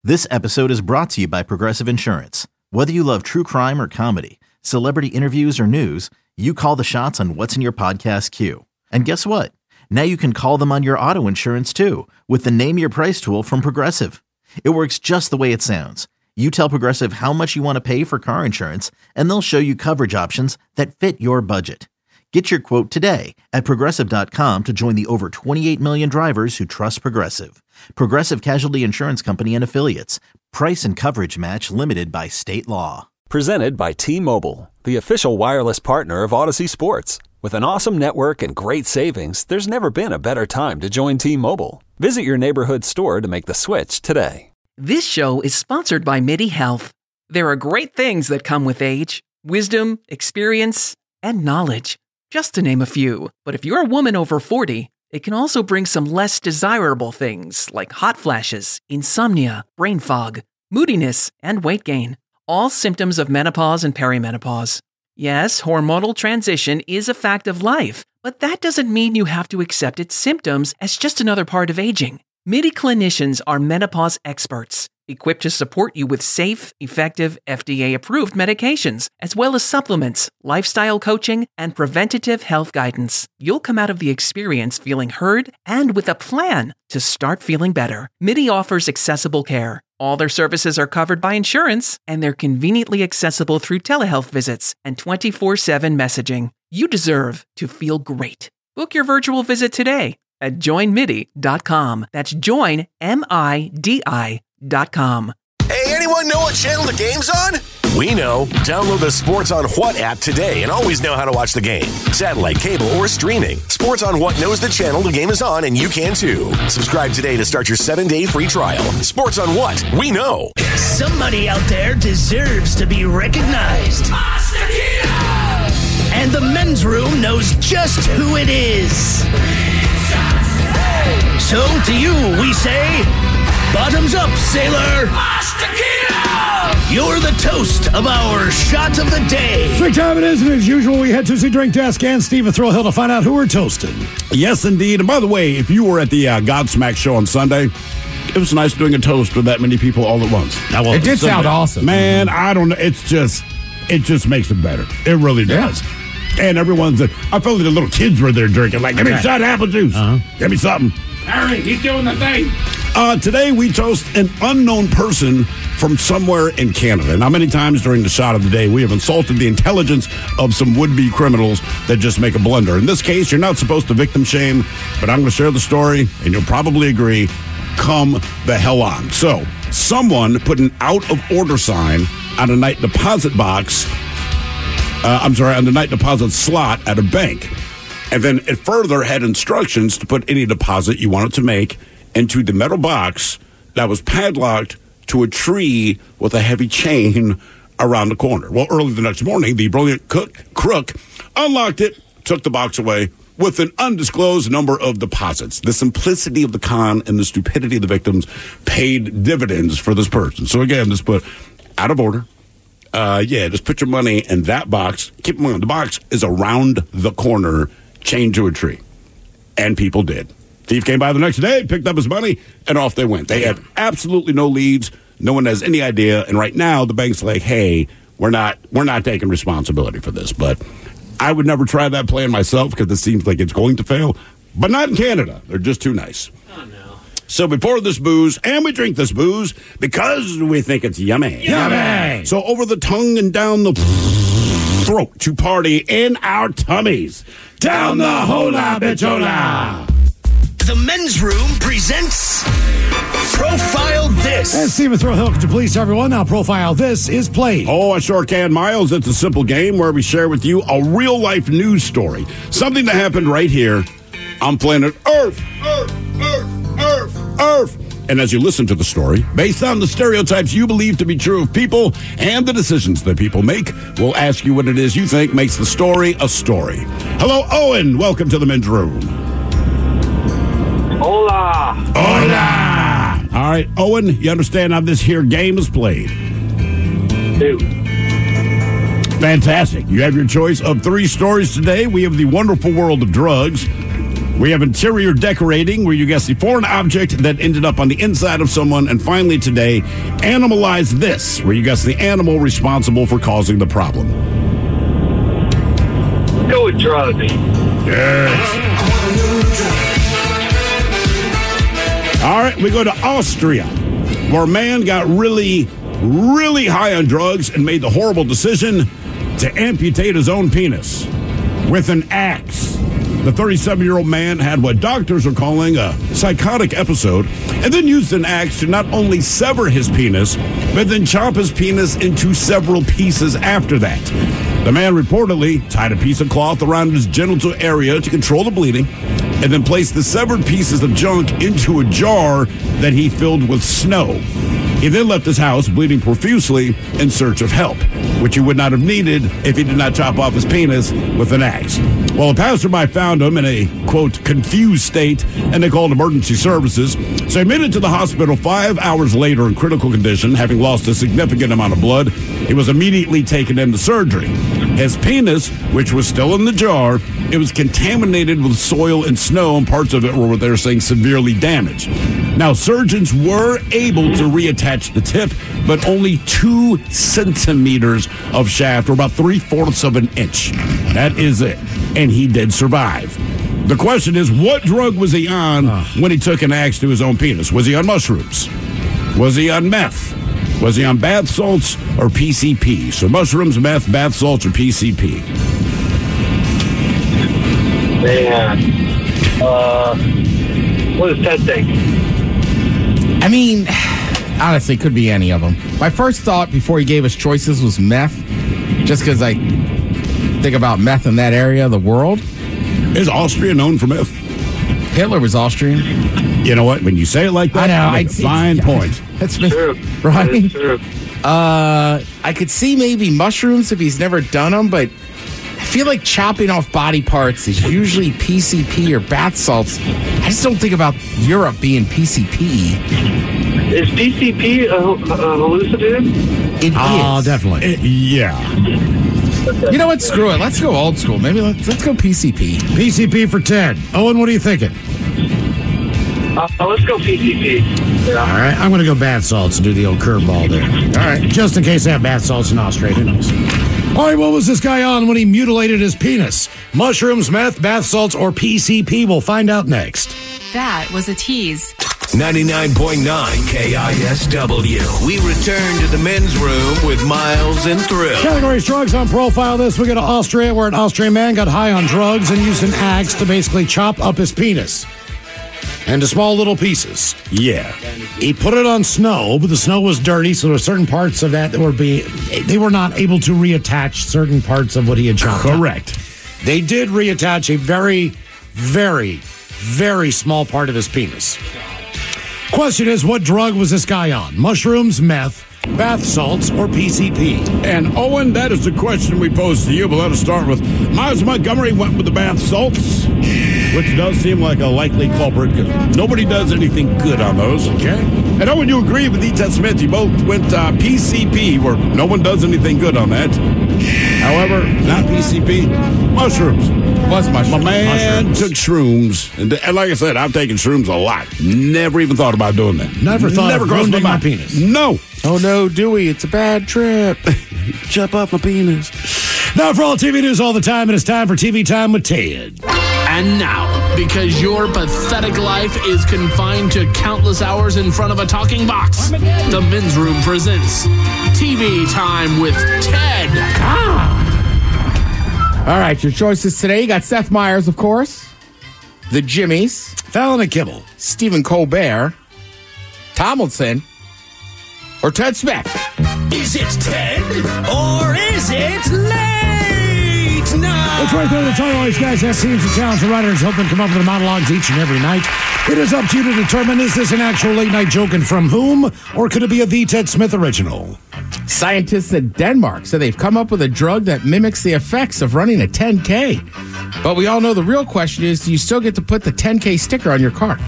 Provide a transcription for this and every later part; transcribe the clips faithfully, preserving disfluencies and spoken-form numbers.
This episode is brought to you by Progressive Insurance. Whether you love true crime or comedy, celebrity interviews or news, you call the shots on what's in your podcast queue. And guess what? Now you can call them on your auto insurance too with the Name Your Price tool from Progressive. It works just the way it sounds. You tell Progressive how much you want to pay for car insurance, and they'll show you coverage options that fit your budget. Get your quote today at Progressive dot com to join the over twenty-eight million drivers who trust Progressive. Progressive Casualty Insurance Company and Affiliates. Price and coverage match limited by state law. Presented by T-Mobile, the official wireless partner of Odyssey Sports. With an awesome network and great savings, there's never been a better time to join T-Mobile. Visit your neighborhood store to make the switch today. This show is sponsored by MIDI Health. There are great things that come with age, wisdom, experience, and knowledge, just to name a few. But if you're a woman over forty, it can also bring some less desirable things like hot flashes, insomnia, brain fog, moodiness, and weight gain. All symptoms of menopause and perimenopause. Yes, hormonal transition is a fact of life, but that doesn't mean you have to accept its symptoms as just another part of aging. MIDI clinicians are menopause experts, equipped to support you with safe, effective, F D A-approved medications, as well as supplements, lifestyle coaching, and preventative health guidance. You'll come out of the experience feeling heard and with a plan to start feeling better. MIDI offers accessible care. All their services are covered by insurance, and they're conveniently accessible through telehealth visits and twenty-four seven messaging. You deserve to feel great. Book your virtual visit today at join midi dot com. That's join, M I D I dot com. Hey, anyone know what channel the game's on? We know. Download the Sports on What app today and always know how to watch the game. Satellite, cable, or streaming. Sports on What knows the channel the game is on, and you can too. Subscribe today to start your seven-day free trial. Sports on What? We know. Somebody out there deserves to be recognized. And the men's room knows just who it is. So to you, we say, bottoms up, sailor. You're the toast of our shot of the day. Drink time it is, and as usual, we head to the drink desk and Steve Thrill Hill to find out who we're toasting. Yes, indeed. And by the way, if you were at the uh, Godsmack show on Sunday, it was nice doing a toast with that many people all at once. That was, it did sound awesome. Man, I don't know. It's just, it just makes it better. It really does. Yeah. And everyone's, uh, I felt like the little kids were there drinking, like, give me a shot of apple juice. Uh-huh. Give me something. Harry, he's doing the thing. Uh, today, we toast an unknown person from somewhere in Canada. Now, many times during the shot of the day, we have insulted the intelligence of some would-be criminals that just make a blunder. In this case, you're not supposed to victim shame, but I'm going to share the story, and you'll probably agree, come the hell on. So, someone put an out-of-order sign on a night deposit box, uh, I'm sorry, on the night deposit slot at a bank. And then it further had instructions to put any deposit you wanted to make into the metal box that was padlocked to a tree with a heavy chain around the corner. Well, early the next morning, the brilliant cook, crook unlocked it, took the box away with an undisclosed number of deposits. The simplicity of the con and the stupidity of the victims paid dividends for this person. So again, just put out of order. Uh, yeah, just put your money in that box. Keep in mind, the box is around the corner, chained to a tree. And people did. Thief came by the next day, picked up his money, and off they went. They had absolutely no leads. No one has any idea. And right now, the bank's like, hey, we're not we're not taking responsibility for this. But I would never try that plan myself because it seems like it's going to fail. But not in Canada. They're just too nice. Oh, no. So we pour this booze, and we drink this booze because we think it's yummy. Yummy! So over the tongue and down the throat to party in our tummies. Down the hola bichola. The men's room presents Profile This. And Stephen Thrill Hill, could you please tell everyone how Profile This is played? Oh, I sure can, Miles. It's a simple game where we share with you a real-life news story. Something that happened right here on planet Earth. Earth, Earth, Earth, Earth. And as you listen to the story, based on the stereotypes you believe to be true of people and the decisions that people make, we'll ask you what it is you think makes the story a story. Hello, Owen. Welcome to the men's room. Hola. Hola. All right, Owen, you understand how this here game is played? Do. Fantastic. You have your choice of three stories today. We have the wonderful world of drugs. We have interior decorating, where you guess the foreign object that ended up on the inside of someone. And finally today, Animalize This, where you guess the animal responsible for causing the problem. Go with drugs. Yes. All right, we go to Austria, where a man got really, really high on drugs and made the horrible decision to amputate his own penis with an axe. The thirty-seven-year-old man had what doctors are calling a psychotic episode and then used an axe to not only sever his penis, but then chop his penis into several pieces after that. The man reportedly tied a piece of cloth around his genital area to control the bleeding and then placed the severed pieces of junk into a jar that he filled with snow. He then left his house bleeding profusely in search of help, which he would not have needed if he did not chop off his penis with an axe. Well, a passerby found him in a, quote, confused state, and they called emergency services. So he made it to the hospital five hours later in critical condition, having lost a significant amount of blood. He was immediately taken into surgery. His penis, which was still in the jar, it was contaminated with soil and snow, and parts of it were what they were saying severely damaged. Now, surgeons were able to reattach the tip, but only two centimeters of shaft, or about three-fourths of an inch. That is it. And he did survive. The question is, what drug was he on uh. when he took an axe to his own penis? Was he on mushrooms? Was he on meth? Was he on bath salts or P C P? So mushrooms, meth, bath salts, or P C P? Man. Uh, what does Ted think? I mean, honestly, could be any of them. My first thought before he gave us choices was meth, just because I think about meth in that area of the world. Is Austria known for meth? Hitler was Austrian. You know what? When you say it like that, I know. I make a fine point. That's true. Right? That is true. Uh, I could see maybe mushrooms if he's never done them, but I feel like chopping off body parts is usually P C P or bath salts. I just don't think about Europe being P C P. Is P C P a, a hallucinogen? It Oh, is. definitely. It- yeah. You know what? Screw it. Let's go old school. Maybe let's, let's go P C P. P C P for Ted. Owen, what are you thinking? Uh, let's go P C P. Yeah. All right, I'm going to go bath salts and do the old curveball there. All right, just in case they have bath salts in Austria, who knows? All right, what was this guy on when he mutilated his penis? Mushrooms, meth, bath salts, or P C P? We'll find out next. That was a tease. ninety-nine point nine K I S W. We return to the men's room with Miles and Thrill. Categories drugs on profile this. We go to Austria, where an Austrian man got high on drugs and used an axe to basically chop up his penis into small little pieces. Yeah. He put it on snow, but the snow was dirty, so there were certain parts of that that were being, they were not able to reattach certain parts of what he had chopped up. Correct. They did reattach a very, very, very small part of his penis. Question is, what drug was this guy on? Mushrooms, meth, bath salts, or P C P? And Owen, that is the question we posed to you, but let us start with Miles Montgomery went with the bath salts, which does seem like a likely culprit because nobody does anything good on those. Okay. And Owen, you agree with E. Ted Smith. You both went uh, P C P, where no one does anything good on that. However, not P C P, mushrooms. Was mushrooms. My man mushrooms. took shrooms. And, and like I said, I've taken shrooms a lot. Never even thought about doing that. Never thought Never of crossed ruining my mind. penis. No. Oh no, Dewey, it's a bad trip. Chop off my penis. Now for all T V news all the time, it is time for T V Time with Ted. And now, because your pathetic life is confined to countless hours in front of a talking box, the Men's Room presents T V Time with Ted. Ah. All right, your choices today. You got Seth Meyers, of course, the Jimmies, Fallon and Kibble, Stephen Colbert, Tomlinson, or Ted Smith. Is it Ted or is it late night? That's right there. The title. These guys have teams of talented writers help them come up with monologues each and every night. It is up to you to determine, is this an actual late night joke and from whom, or could it be a The Ted Smith original? Scientists in Denmark say they've come up with a drug that mimics the effects of running a ten K. But we all know the real question is, do you still get to put the ten K sticker on your car?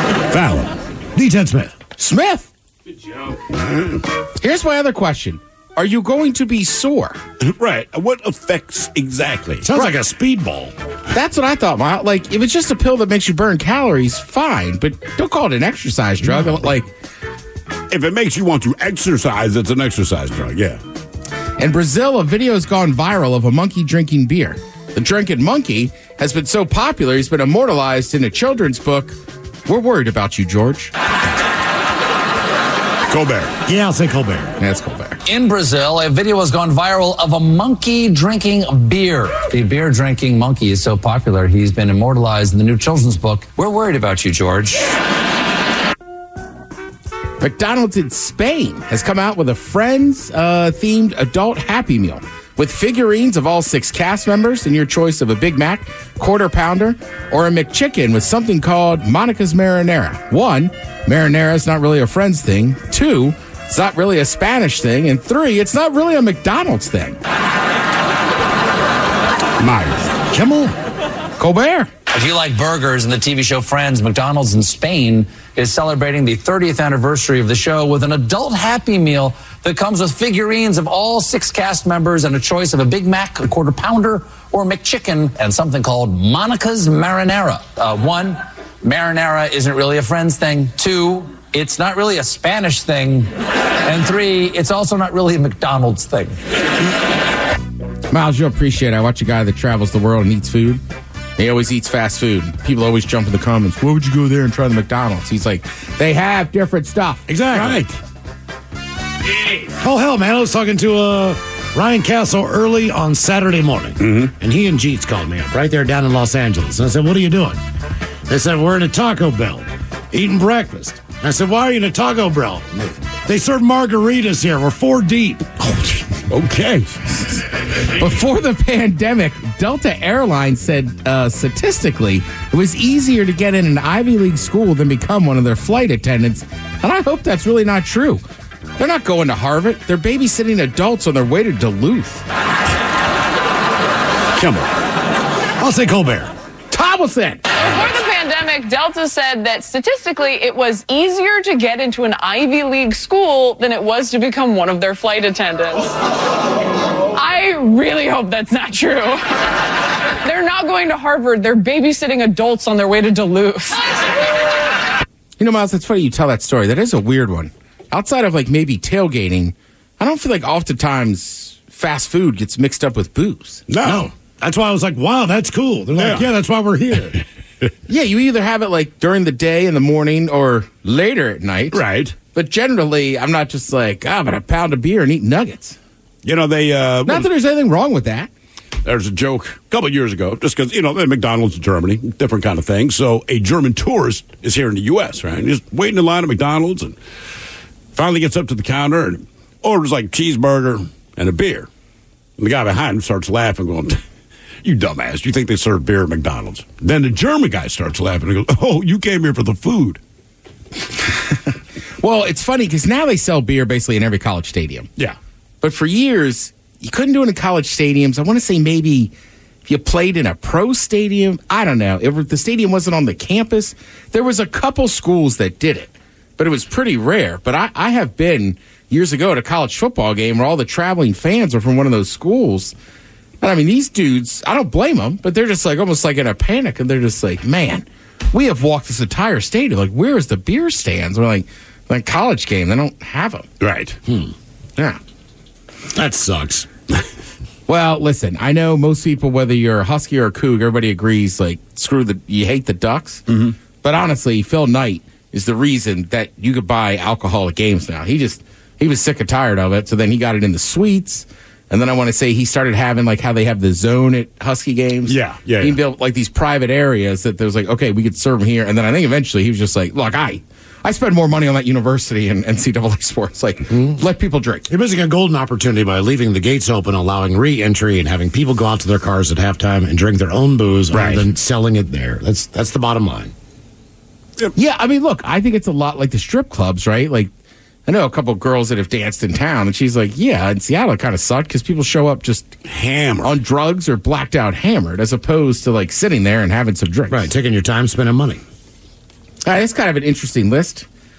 Fallon. The Ted Smith. Smith. Good joke. Here's my other question. are you going to be sore? Right. What effects exactly? Sounds right. like a speedball. That's what I thought, Miles. Like, if it's just a pill that makes you burn calories, fine. But don't call it an exercise drug. No. Like, if it makes you want to exercise, it's an exercise drug, yeah. In Brazil, a video has gone viral of a monkey drinking beer. The drunken monkey has been so popular, he's been immortalized in a children's book. We're worried about you, George. Colbert. Yeah, I'll say Colbert. That's Colbert. In Brazil, a video has gone viral of a monkey drinking beer. The beer drinking monkey is so popular, he's been immortalized in the new children's book. We're worried about you, George. McDonald's in Spain has come out with a Friends-themed uh, adult Happy Meal with figurines of all six cast members and your choice of a Big Mac, Quarter Pounder, or a McChicken with something called Monica's Marinara. One, marinara is not really a Friends thing. Two, it's not really a Spanish thing. And three, it's not really a McDonald's thing. Myers. Kimmel. Colbert. If you like burgers and the T V show Friends, McDonald's in Spain is celebrating the thirtieth anniversary of the show with an adult Happy Meal that comes with figurines of all six cast members and a choice of a Big Mac, a Quarter Pounder, or a McChicken, and something called Monica's Marinara. Uh, one, marinara isn't really a Friends thing. Two, it's not really a Spanish thing. And three, it's also not really a McDonald's thing. Miles, you'll appreciate it. I watch a guy that travels the world and eats food. He always eats fast food. People always jump in the comments, why would you go there and try the McDonald's? He's like, they have different stuff. Exactly. Right. Oh, hell, man. I was talking to uh, Ryan Castle early on Saturday morning, mm-hmm. and he and Jeets called me up right there down in Los Angeles. And I said, what are you doing? They said, we're in a Taco Bell, eating breakfast. And I said, why are you in a Taco Bell? They, they serve margaritas here. We're four deep. Oh, okay. Before the pandemic, Delta Airlines said uh, statistically it was easier to get in an Ivy League school than become one of their flight attendants. And I hope that's really not true. They're not going to Harvard. They're babysitting adults on their way to Duluth. Come on. I'll say Colbert. Thomason. Before the pandemic, Delta said that statistically it was easier to get into an Ivy League school than it was to become one of their flight attendants. I really hope that's not true. They're not going to Harvard. They're babysitting adults on their way to Duluth. You know, Miles, it's funny you tell that story. That is a weird one. Outside of, like, maybe tailgating, I don't feel like oftentimes fast food gets mixed up with booze. No. no. That's why I was like, wow, that's cool. They're like, yeah, yeah that's why we're here. Yeah, you either have it, like, during the day in the morning or later at night. Right. But generally, I'm not just like, ah, I'm going to pound a beer and eat nuggets. You know, they... Uh, not that there's anything wrong with that. There's a joke a couple of years ago, just because, you know, McDonald's in Germany, different kind of thing. So a German tourist is here in the U S, right? And he's waiting in line at McDonald's and finally gets up to the counter and orders like cheeseburger and a beer. And the guy behind him starts laughing, going, you dumbass, you think they serve beer at McDonald's? Then the German guy starts laughing and goes, oh, you came here for the food. Well, it's funny because now they sell beer basically in every college stadium. Yeah. But for years, you couldn't do it in college stadiums. I want to say maybe if you played in a pro stadium, I don't know. If the stadium wasn't on the campus, there was a couple schools that did it. But it was pretty rare. But I, I have been years ago at a college football game where all the traveling fans were from one of those schools. And I mean, these dudes, I don't blame them, but they're just like almost like in a panic. And they're just like, man, we have walked this entire stadium. Like, where is the beer stands? We're like, like college game, they don't have them. Right. Hmm. Yeah. That sucks. Well, listen, I know most people, whether you're a Husky or a Coug, everybody agrees, like, screw the, you hate the Ducks. Mm-hmm. But honestly, Phil Knight is the reason that you could buy alcohol at games now. He just, he was sick and tired of it. So then he got it in the suites. And then I want to say he started having, like, how they have the zone at Husky games. Yeah, yeah. He yeah. built, like, these private areas that there was like, okay, we could serve them here. And then I think eventually he was just like, look, I... I spend more money on that university and N C double A sports. Like, mm-hmm. let people drink. You're missing a golden opportunity by leaving the gates open, allowing re-entry, and having people go out to their cars at halftime and drink their own booze right. rather than selling it there. That's that's the bottom line. Yep. Yeah, I mean, look, I think it's a lot like the strip clubs, right? Like, I know a couple of girls that have danced in town, and she's like, yeah, in Seattle it kind of sucked because people show up just hammered on drugs or blacked out hammered, as opposed to, like, sitting there and having some drinks. Right, taking your time, spending money. Uh, it's kind of an interesting list.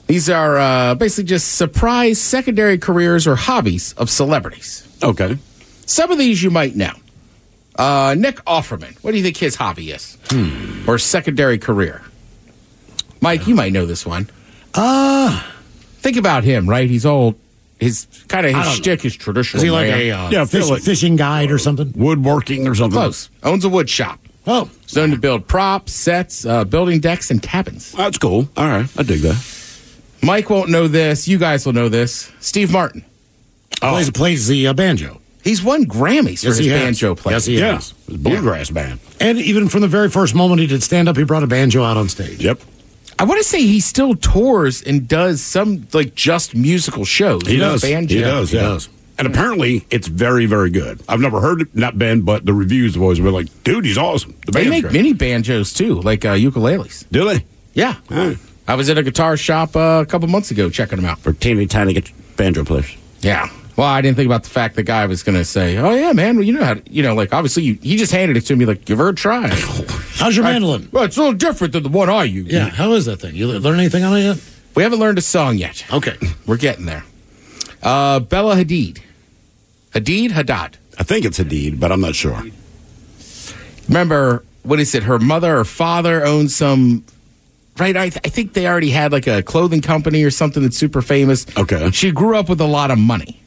These are uh, basically just surprise secondary careers or hobbies of celebrities. Okay. Some of these you might know. Uh, Nick Offerman. What do you think his hobby is? Hmm. Or secondary career? Mike, you might know this one. Uh, think about him, right? He's old. His kind of I his don't shtick is traditional. Is he like man. a uh, Yeah, I feel fish, like- fishing guide or something? Woodworking or something. Close. Owns a wood shop. Oh. He's known to build props, sets, uh, building decks, and cabins. That's cool. All right. I dig that. Mike won't know this. You guys will know this. Steve Martin. Oh. Plays, plays the uh, banjo. He's won Grammys for Yes, his he has. banjo playing. Yes, he Yeah. has. It's a bluegrass band. And even from the very first moment he did stand up, he brought a banjo out on stage. Yep. I want to say he still tours and does some like just musical shows. He You know, does. Banjo. He does. He Yeah. does. And apparently, it's very, very good. I've never heard it, not been, but the reviews have always been like, dude, he's awesome. The They band's make great. mini banjos too, like uh, ukuleles. Do they? Yeah. All right. I was at a guitar shop uh, a couple months ago checking them out. For teeny tiny gu- banjo players. Yeah. Well, I didn't think about the fact the guy was going to say, "Oh yeah, man. Well, you know how to, you know, like obviously you, he just handed it to me like give her a try." How's your I- mandolin? Well, it's a little different than the one I use. Yeah, how is that thing? You learn anything on it yet? We haven't learned a song yet. Okay. We're getting there. Uh, Bella Hadid. Hadid? Haddad. I think it's Hadid, but I'm not sure. Remember, what is it? Her mother or father owns some, right? I, th- I think they already had like a clothing company or something that's super famous. Okay. She grew up with a lot of money.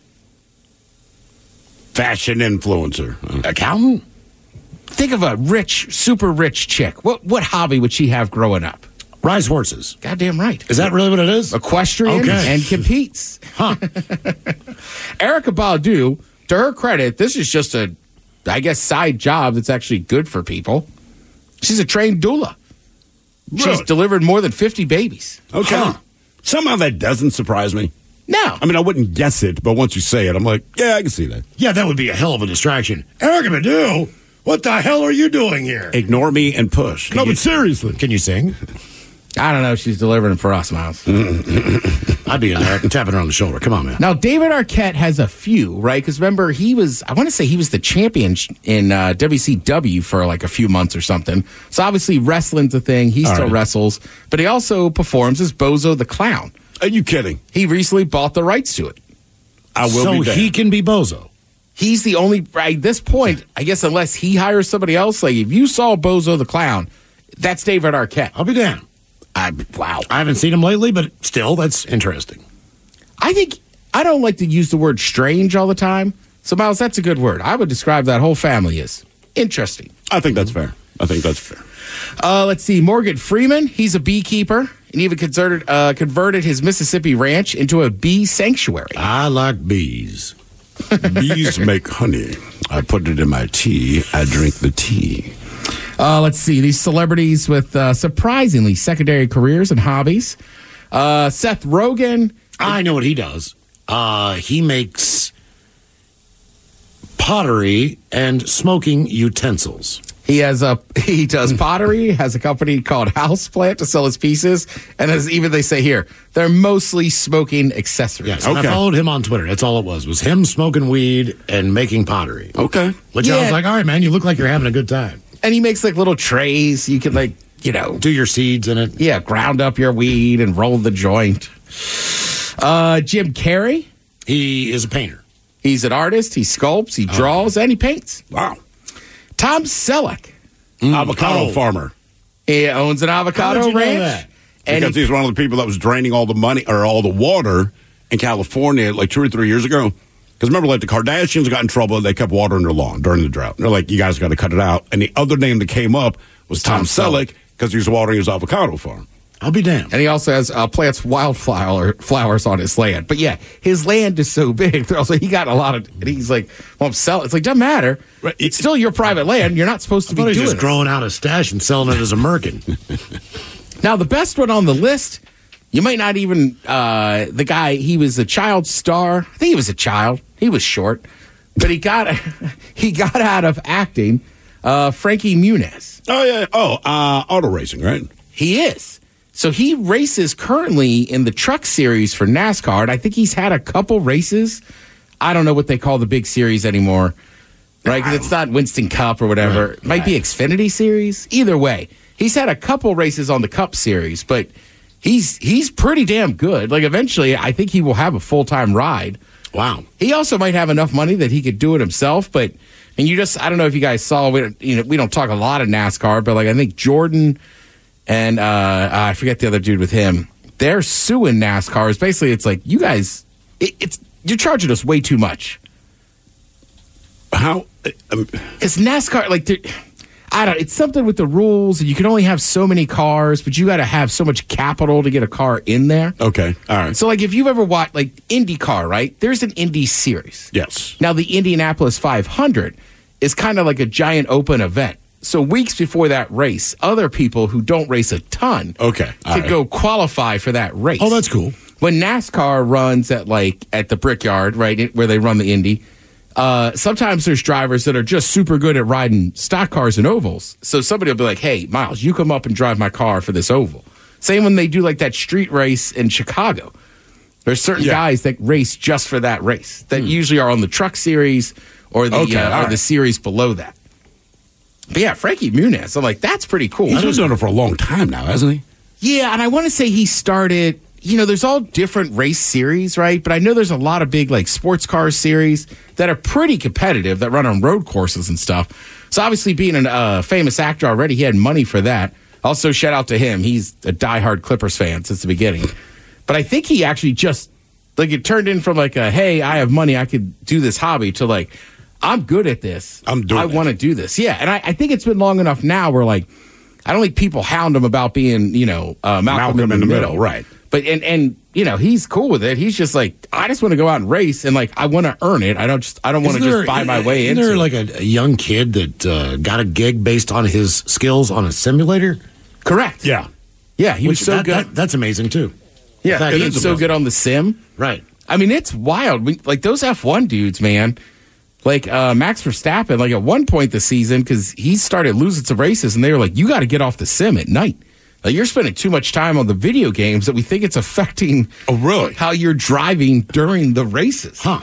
Fashion influencer. Uh, Accountant? Think of a rich, super rich chick. What what hobby would she have growing up? Rides horses. Goddamn right. Is that really what it is? Equestrian Okay. and competes. Huh. Erica Badu, to her credit, this is just a, I guess, side job that's actually good for people. She's a trained doula. She's Really? delivered more than fifty babies. Okay. Huh. Somehow that doesn't surprise me. No. I mean, I wouldn't guess it, but once you say it, I'm like, yeah, I can see that. Yeah, that would be a hell of a distraction. Erica Badu, what the hell are you doing here? Ignore me and push. no, you- but seriously. Can you sing? I don't know. She's delivering for us, Miles. I'd be in there and tapping her on the shoulder. Come on, man. Now, David Arquette has a few, right? Because remember, he was, I want to say he was the champion in uh, W C W for like a few months or something. So obviously, wrestling's a thing. He All still right. wrestles, but he also performs as Bozo the Clown. Are you kidding? He recently bought the rights to it. I will so be damned. he can be Bozo. He's the only, at this point, I guess, unless he hires somebody else, like if you saw Bozo the Clown, that's David Arquette. I'll be damned. I, wow. I haven't seen him lately, but still, that's interesting. I think, I don't like to use the word strange all the time. So, Miles, that's a good word. I would describe that whole family as interesting. I think that's fair. I think that's fair. Uh, let's see. Morgan Freeman, he's a beekeeper and even converted, uh, converted his Mississippi ranch into a bee sanctuary. I like bees. Bees make honey. I put it in my tea. I drink the tea. Uh, let's see. These celebrities with uh, surprisingly secondary careers and hobbies. Uh, Seth Rogen. I know what he does. Uh, he makes pottery and smoking utensils. He has a he does pottery, has a company called Houseplant to sell his pieces, and as even they say here, they're mostly smoking accessories. Yes, and I followed him on Twitter. That's all it was, was him smoking weed and making pottery. Okay. Which I Yeah. was like, all right, man, you look like you're having a good time. And he makes like little trays. You can like, you know, Do your seeds in it. yeah, ground up your weed and roll the joint. Uh, Jim Carrey, He is a painter. he's an artist. He sculpts, he draws, and he paints. Wow. Tom Selleck, Avocado Oh. farmer. he owns an avocado How did you know ranch. that? And Because he- he's one of the people that was draining all the money or all the water in California like two or three years ago. Because remember, like the Kardashians got in trouble. They kept watering their lawn during the drought. They're like, you guys got to cut it out. And the other name that came up was Tom, Tom Selleck because he was watering his avocado farm. I'll be damned. And he also has uh, plants wildflower flowers on his land. But yeah, his land is so big. They're also he got a lot of. And he's like, well, I'm selling. It's like doesn't matter. Right. It's still your private land. You're not supposed to I be thought he doing was just it. growing out a stash and selling it as a merkin. Now the best one on the list, you might not even. Uh, the guy he was a child star. I think he was a child. He was short, but he got he got out of acting. Uh, Frankie Muniz. Oh, yeah. Oh, uh, auto racing, right? He is. So he races currently in the truck series for NASCAR. And I think he's had a couple races. I don't know what they call the big series anymore, right? Because it's not Winston Cup or whatever. Right, It might be Xfinity Series. Either way, he's had a couple races on the Cup Series, but he's he's pretty damn good. Like, eventually, I think he will have a full-time ride. Wow. He also might have enough money that he could do it himself, but and you just I don't know if you guys saw we don't, you know we don't talk a lot of NASCAR, but like I think Jordan and uh, I forget the other dude with him. They're suing NASCAR. It's basically it's like you guys it, it's you're charging us way too much. How? Um, it's NASCAR like I don't. It's something with the rules, and you can only have so many cars, but you got to have so much capital to get a car in there. Okay, all right. So, like, if you've ever watched, like, IndyCar, right? There's an Indy series. Yes. Now, the Indianapolis five hundred is kind of like a giant open event. So, weeks before that race, other people who don't race a ton okay, could right. go qualify for that race. Oh, that's cool. When NASCAR runs at, like, at the Brickyard, right, where they run the Indy, Uh, sometimes there's drivers that are just super good at riding stock cars and ovals. So somebody will be like, hey, Miles, you come up and drive my car for this oval. Same when they do like that street race in Chicago. There's certain yeah. guys that race just for that race that hmm. usually are on the truck series or the okay, uh, or right. the series below that. But yeah, Frankie Muniz, I'm like, that's pretty cool. He's been doing it for a long time now, hasn't he? Yeah, and I want to say he started, you know, there's all different race series, right? But I know there's a lot of big, like, sports car series that are pretty competitive that run on road courses and stuff. So obviously being a uh, famous actor already, he had money for that. Also, shout out to him. He's a diehard Clippers fan since the beginning. But I think he actually just, like, it turned in from, like, a, hey, I have money, I could do this hobby, to, like, I'm good at this. I'm doing I want to do this. Yeah, and I, I think it's been long enough now where, like, I don't think people hound him about being, you know, uh, Malcolm, Malcolm in the, in the middle. middle, right. But, and, and, you know, he's cool with it. He's just like, I just want to go out and race, and, like, I want to earn it. I don't just, I don't want to just buy my way isn't into there it. like a, a young kid that uh, got a gig based on his skills on a simulator? Correct. Yeah. Yeah, he Which, was so that, good. that- that's amazing, too. yeah, fact, he it was is so amazing. good on the sim. Right. I mean, it's wild. We, like, those F one dudes, man. Like, uh, Max Verstappen, like, at one point this season, because he started losing some races, and they were like, you got to get off the sim at night. Like, you're spending too much time on the video games that we think it's affecting Oh, really? how you're driving during the races. Huh.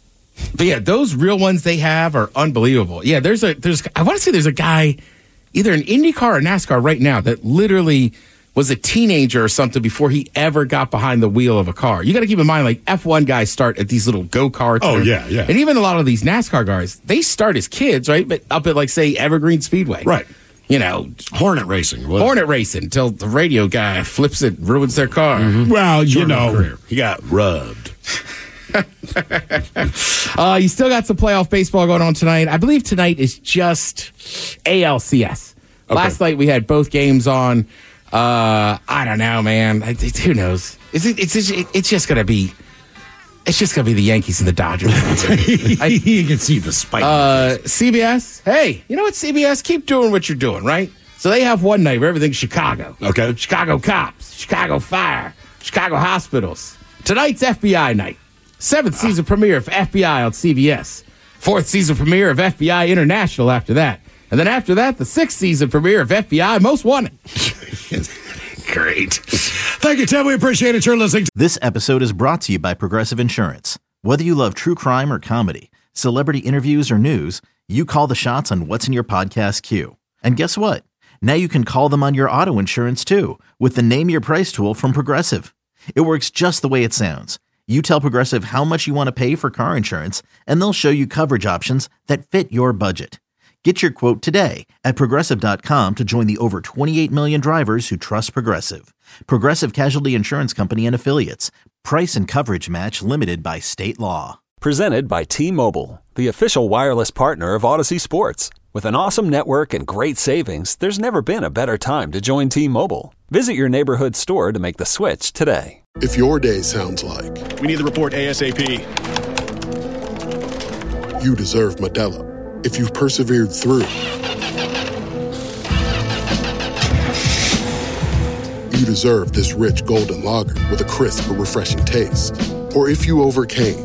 But yeah, those real ones they have are unbelievable. Yeah, there's a there's I want to say there's a guy, either in IndyCar or NASCAR right now, that literally was a teenager or something before he ever got behind the wheel of a car. You got to keep in mind, like, F one guys start at these little go-karts. Oh, or- yeah, yeah. And even a lot of these NASCAR guys, they start as kids, right? But up at, like, say, Evergreen Speedway. Right. You know, Hornet racing. What? Hornet racing until the radio guy flips it, ruins their car. Well, you Jordan know, career. he got rubbed. Uh, you still got some playoff baseball going on tonight. I believe tonight is just A L C S. Okay. Last night we had both games on. Uh, I don't know, man. I, it, who knows? It's it's it's, it's just gonna be. It's just gonna be the Yankees and the Dodgers. I, You can see the spike. uh, C B S. Hey, you know what, C B S? Keep doing what you're doing, right? So they have one night where everything's Chicago. Okay. Chicago cops, Chicago fire, Chicago hospitals. Tonight's F B I night. Seventh season premiere of F B I on C B S. Fourth season premiere of F B I International after that. And then after that, the sixth season premiere of F B I Most Wanted. Great. Thank you, Tim. We appreciate it. You're listening to This episode is brought to you by Progressive Insurance. Whether you love true crime or comedy, celebrity interviews or news, you call the shots on what's in your podcast queue. And guess what? Now you can call them on your auto insurance too with the Name Your Price tool from Progressive. It works just the way it sounds. You tell Progressive how much you want to pay for car insurance, and they'll show you coverage options that fit your budget. Get your quote today at Progressive dot com to join the over twenty-eight million drivers who trust Progressive. Progressive Casualty Insurance Company and Affiliates. Price and coverage match limited by state law. Presented by T-Mobile, the official wireless partner of Odyssey Sports. With an awesome network and great savings, there's never been a better time to join T-Mobile. Visit your neighborhood store to make the switch today. If your day sounds like we need the report ASAP. You deserve Modelo. If you've persevered through, you deserve this rich golden lager with a crisp but refreshing taste. Or if you overcame,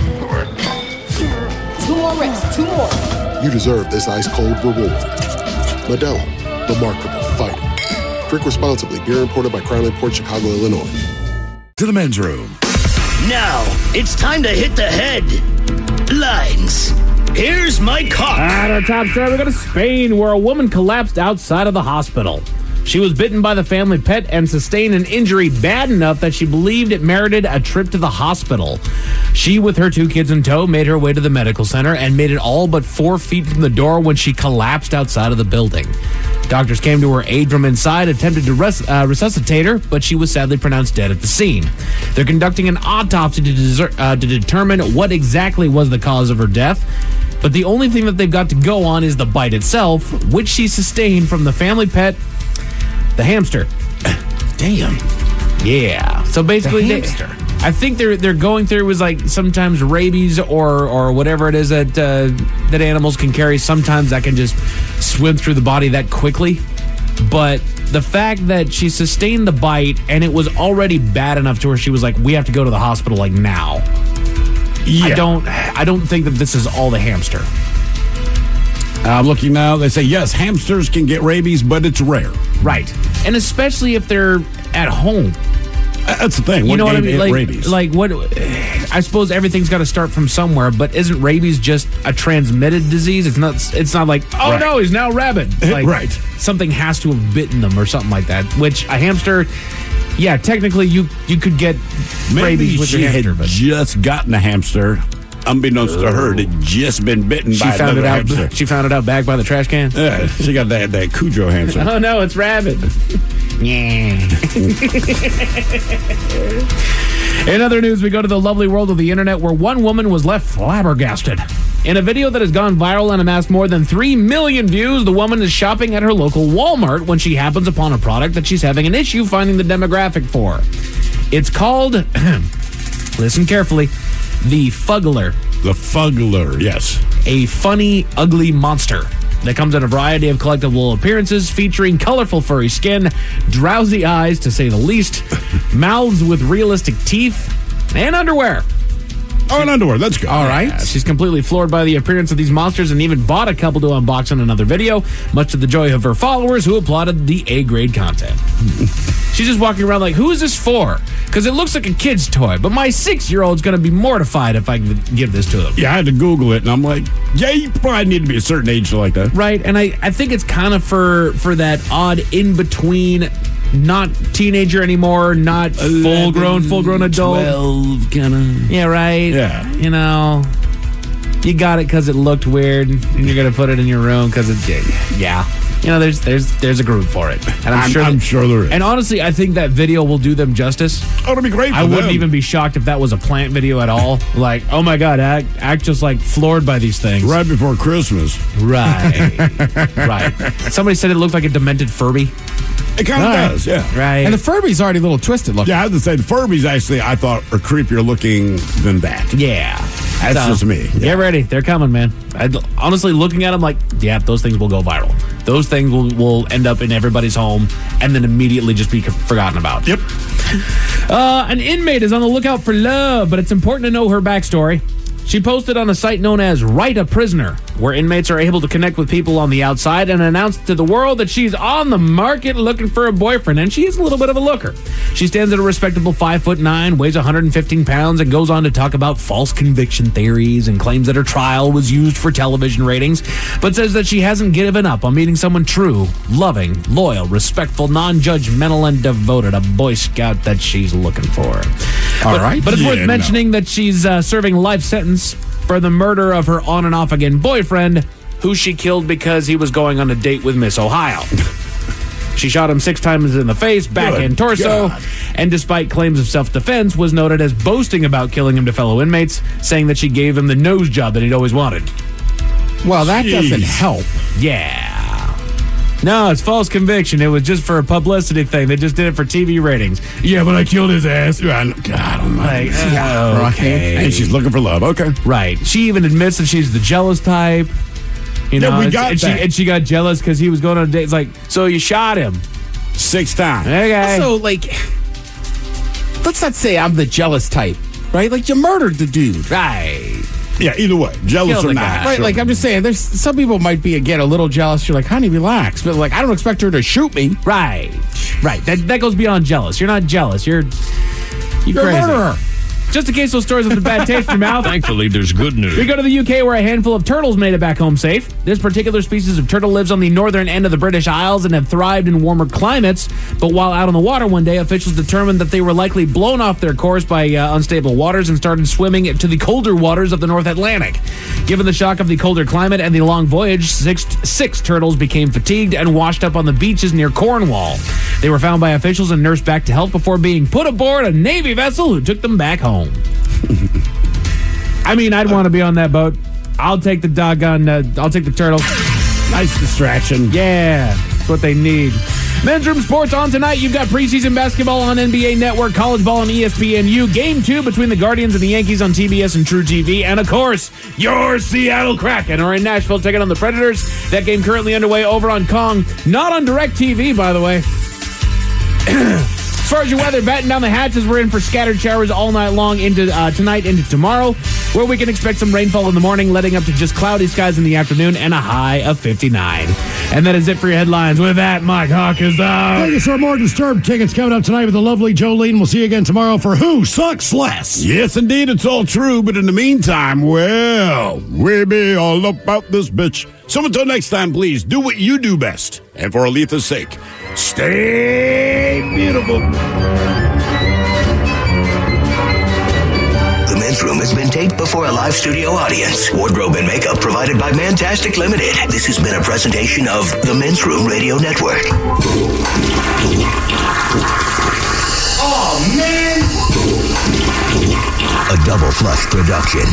Two more reps, two more. you deserve this ice-cold reward. Modelo, the Markable Fighter. Drink responsibly. Beer imported by Crown Imports, Chicago, Illinois. to the men's room. Now, it's time to hit the head. Lines. Here's my cock. At our top story, we go to Spain, where a woman collapsed outside of the hospital. She was bitten by the family pet and sustained an injury bad enough that she believed it merited a trip to the hospital. She, with her two kids in tow, made her way to the medical center and made it all but four feet from the door when she collapsed outside of the building. Doctors came to her aid from inside, attempted to res- uh, resuscitate her, but she was sadly pronounced dead at the scene. They're conducting an autopsy to, deser- uh, to determine what exactly was the cause of her death. But the only thing that they've got to go on is the bite itself, which she sustained from the family pet, the hamster. Damn. Yeah. So basically, The they, hamster. I think they're they're going through was like sometimes rabies or or whatever it is that uh, that animals can carry. Sometimes that can just swim through the body that quickly. But the fact that she sustained the bite and it was already bad enough to where she was like, we have to go to the hospital like now. Yeah. I don't I don't think that this is all the hamster. I'm looking now. They say, yes, hamsters can get rabies, but it's rare. Right. And especially if they're at home. That's the thing. You What know what I gave mean? it Like, rabies? like what? I suppose everything's got to start from somewhere. But isn't rabies just a transmitted disease? It's not. It's not like, oh Right. no, he's now rabid. It's like Right. something has to have bitten them or something like that. Which a hamster, yeah, technically you you could get Maybe rabies with she your hamster. had But just gotten a hamster. Unbeknownst to her, it just been bitten she by found it another out. hamster. She found it out back by the trash can. Yeah, she got that that Cujo hamster. Oh no, it's rabid. Yeah. In other news, we go to the lovely world of the internet where one woman was left flabbergasted. In a video that has gone viral and amassed more than three million views, the woman is shopping at her local Walmart when she happens upon a product that she's having an issue finding the demographic for. It's called, listen carefully, the Fuggler. The Fuggler, yes. A funny, ugly monster that comes in a variety of collectible appearances featuring colorful furry skin, drowsy eyes to say the least, mouths with realistic teeth, and underwear. Oh, and underwear. That's good. All right. Yeah, she's completely floored by the appearance of these monsters and even bought a couple to unbox in another video, much to the joy of her followers who applauded the A-grade content. She's just walking around like, who is this for? Because it looks like a kid's toy, but my six-year-old's going to be mortified if I give this to him. Yeah, I had to Google it, and I'm like, yeah, you probably need to be a certain age to like that. Right, and I, I think it's kind of for, for that odd in-between, not teenager anymore, not full-grown, full-grown adult. twelve, kind of. Yeah, right? Yeah. You know, you got it because it looked weird, and you're going to put it in your room because it's, yeah. You know, there's there's there's a group for it. And I'm, I'm, sure I'm that, sure there is. And honestly, I think that video will do them justice. Oh, it'll be great for I wouldn't them. even be shocked if that was a plant video at all. Like, oh my God, act, act just like floored by these things. Right before Christmas. Right. Right. Somebody said it looked like a demented Furby. It kind of Right. does, yeah. Right. And the Furby's already a little twisted looking. Yeah, I have to say, the Furbies actually, I thought, are creepier looking than that. Yeah. That's So, just me. Get ready. They're coming, man. I'd, honestly, looking at them like, yeah, those things will go viral. Those things will, will end up in everybody's home and then immediately just be forgotten about. Yep. Uh, an inmate is on the lookout for love, but it's important to know her backstory. She posted on a site known as Write a Prisoner, where inmates are able to connect with people on the outside and announce to the world that she's on the market looking for a boyfriend, and she is a little bit of a looker. She stands at a respectable five foot nine, weighs one hundred fifteen pounds, and goes on to talk about false conviction theories and claims that her trial was used for television ratings, but says that she hasn't given up on meeting someone true, loving, loyal, respectful, non-judgmental, and devoted, a Boy Scout that she's looking for. All but, right. But it's Yeah, worth no. mentioning that she's uh, serving life sentence for the murder of her on and off again boyfriend, who she killed because he was going on a date with Miss Ohio. She shot him six times in the face, back, Good and torso, God. and despite claims of self-defense, was noted as boasting about killing him to fellow inmates, saying that she gave him the nose job that he'd always wanted. Well, that Jeez. doesn't help. Yeah. No, it's false conviction. It was just for a publicity thing. They just did it for T V ratings. Yeah, but I killed his ass. God almighty. Like, uh, okay. And she's looking for love. Okay. Right. She even admits that she's the jealous type. You Yeah, know, we and- got and, she, that. and she got jealous because he was going on a date. It's like, so you shot him. Six times. Okay. Also, like, let's not say I'm the jealous type, right? Like, you murdered the dude. Right. Yeah, either way. Jealous Kill or the not. guy. Right, Sure. like I'm just saying, there's some people might be again a little jealous. You're like, honey, relax, but like I don't expect her to shoot me. Right. Right. That that goes beyond jealous. You're not jealous. You're you You're crazy. a murderer. Just in case those stories have a bad taste in your mouth. Thankfully, there's good news. We go to the U K where a handful of turtles made it back home safe. This particular species of turtle lives on the northern end of the British Isles and have thrived in warmer climates. But while out on the water one day, officials determined that they were likely blown off their course by uh, unstable waters and started swimming to the colder waters of the North Atlantic. Given the shock of the colder climate and the long voyage, six, six turtles became fatigued and washed up on the beaches near Cornwall. They were found by officials and nursed back to health before being put aboard a Navy vessel who took them back home. I mean, I'd want to be on that boat. I'll take the doggone, uh, I'll take the turtle. Nice distraction. Yeah, that's what they need. Men's Room Sports on tonight. You've got preseason basketball on N B A Network, college ball on E S P N U, game two between the Guardians and the Yankees on T B S and True T V, and of course, your Seattle Kraken are in Nashville taking on the Predators. That game currently underway over on Kong, not on DirecTV, by the way. As far as your weather, batten down the hatches. We're in for scattered showers all night long into uh, tonight into tomorrow, where we can expect some rainfall in the morning, letting up to just cloudy skies in the afternoon and a high of fifty-nine. And that is it for your headlines. With that, Mike Hawk is out. Thank you, sir. More Disturbed tickets coming up tonight with the lovely Jolene. We'll see you again tomorrow for Who Sucks Less. Yes, indeed, it's all true. But in the meantime, well, we be all about this bitch. So until next time, please do what you do best. And for Aletha's sake, stay beautiful. The Men's Room has been taped before a live studio audience. Wardrobe and makeup provided by Mantastic Limited. This has been a presentation of the Men's Room Radio Network. Oh, man! A Double Flush production.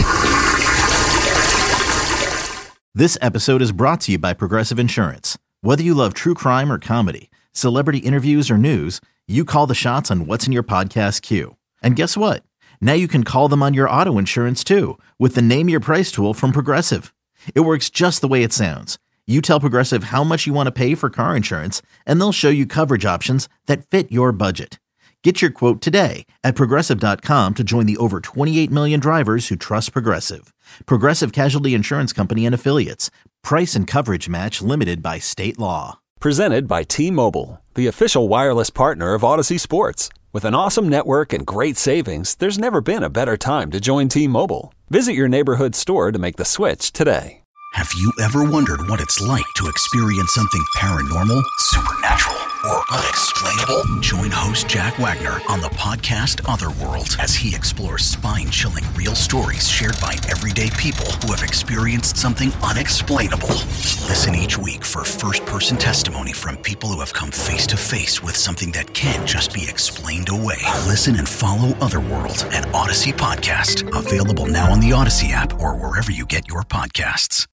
This episode is brought to you by Progressive Insurance. Whether you love true crime or comedy, celebrity interviews or news, you call the shots on what's in your podcast queue. And guess what? Now you can call them on your auto insurance too with the Name Your Price tool from Progressive. It works just the way it sounds. You tell Progressive how much you want to pay for car insurance, and they'll show you coverage options that fit your budget. Get your quote today at Progressive dot com to join the over twenty-eight million drivers who trust Progressive. Progressive Casualty Insurance Company and Affiliates. Price and coverage match limited by state law. Presented by T-Mobile, the official wireless partner of Odyssey Sports. With an awesome network and great savings, there's never been a better time to join T-Mobile. Visit your neighborhood store to make the switch today. Have you ever wondered what it's like to experience something paranormal, supernatural, or unexplainable? Join host Jack Wagner on the podcast Otherworld as he explores spine-chilling real stories shared by everyday people who have experienced something unexplainable. Listen each week for first-person testimony from people who have come face-to-face with something that can't just be explained away. Listen and follow Otherworld at Odyssey Podcast. Available now on the Odyssey app or wherever you get your podcasts.